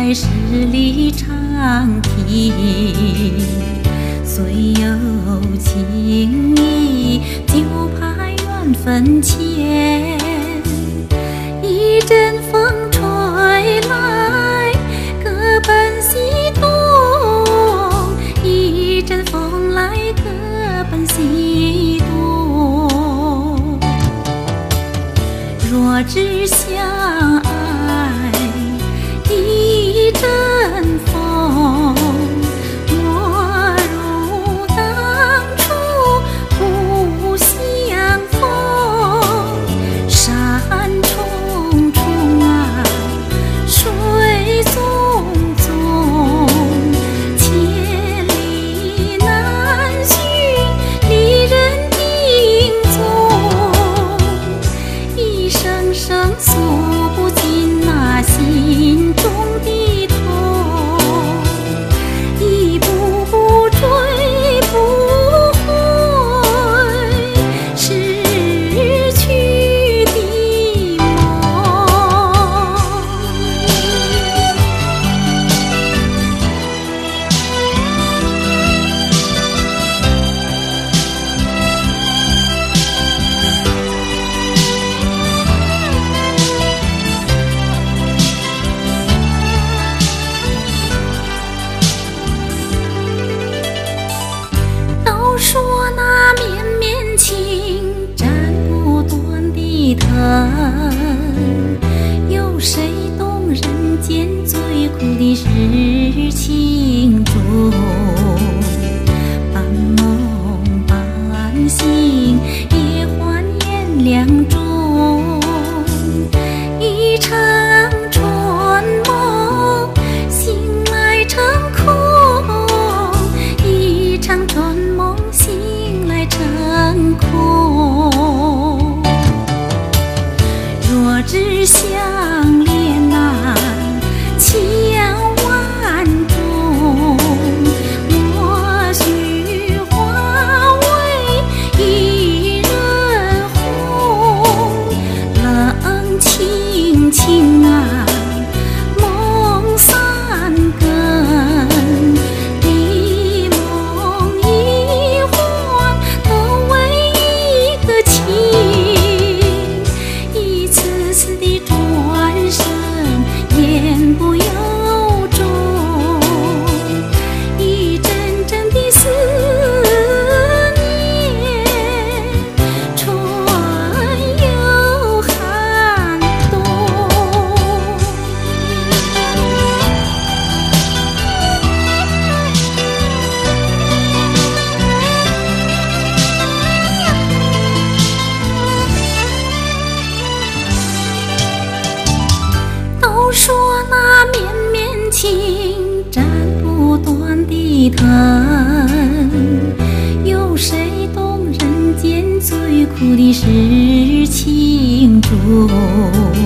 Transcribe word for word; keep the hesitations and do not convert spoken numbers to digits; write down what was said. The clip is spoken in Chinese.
来十里长亭，虽有情意，就怕缘分浅。一阵风吹来，各奔西东；一阵风来，各奔西东。若只相爱一阵风，莫如当初不相逢。山重重啊，水淙淙，千里难寻离人影踪。一声声诉不尽那心中的痛，一步步追不回失去的梦。都说那绵绵情，斩不断的疼，有谁懂人间最苦的是情重？半梦半醒，也幻烟两中。一场春梦，醒来成空；一场春梦，醒来成空。若只相恋啊，千万种，莫须化为一人红。冷清清啊，梦三更，一梦一幻，都为一个情。一次次的转身，言不由衷；一阵阵的思念，春又寒冬。都说那绵绵情，斩不断的疼，有谁懂人间最苦的是情重？